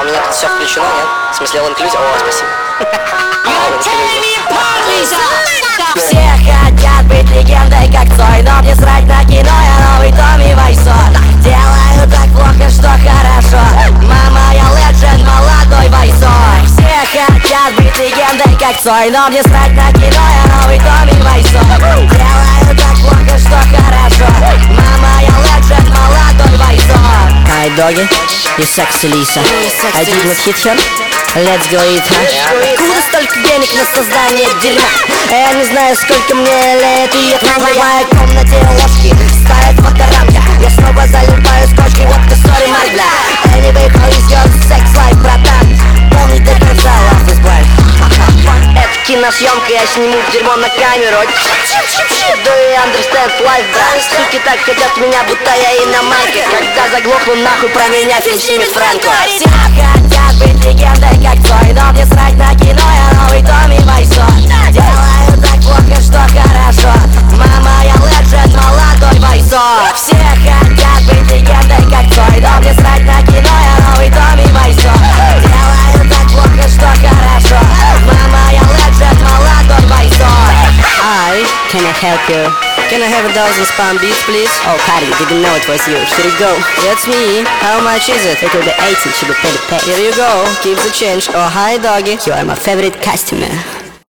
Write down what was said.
у меня тут все включено, нет? В смысле, all inclusive? О, спасибо. Все хотят быть легендой, как Цой, но мне срать на кино, я новый Томми Вайсо. Делаю так плохо, что хорошо. Мама, я легенд, молодой Вайсо. Все хотят быть легендой, как Цой, но мне срать на кино, я новый Томми Вайсо. Делаю так плохо, что хорошо. Мама, я легенд, молодой Вайсо. Hi doggy, you sexy Lisa. I did not hit her. Let's go eat, Откуда столько денег на создание дерьма? Я не знаю, сколько мне лет, и это в моей комнате ложки ставят фоторамки. Я снова залипаю с кочки, вот ты, sorry, my бля. Anyway, how is your sex life, братан? Полный до конца, love is blind. Это киносъемка, я сниму дерьмо на камеру. Do you understand life, брат? Суки так хотят меня, будто я иномарка. Когда заглохну, нахуй про меня фильм снимет Франко. Все хотят быть легендой, как Цой, но мне срать на кино, я новый Томми Вайсо. Делаю так плохо, что хорошо. Мама, я легенд, молодой Вайсо. Все хотят быть легендой, как Цой, но мне срать на кино, я новый Томми Вайсо. Делаю так плохо, что хорошо. Мама, я легенд, молодой Вайсо. Hi, can I help you? Can I have 1,000 spam beats, please? Oh, Patty, didn't know it was you. Here you go. That's me. How much is it? It will be 18, should be paid. Here you go. Keep the change. Oh, hi, doggy. You are my favorite customer.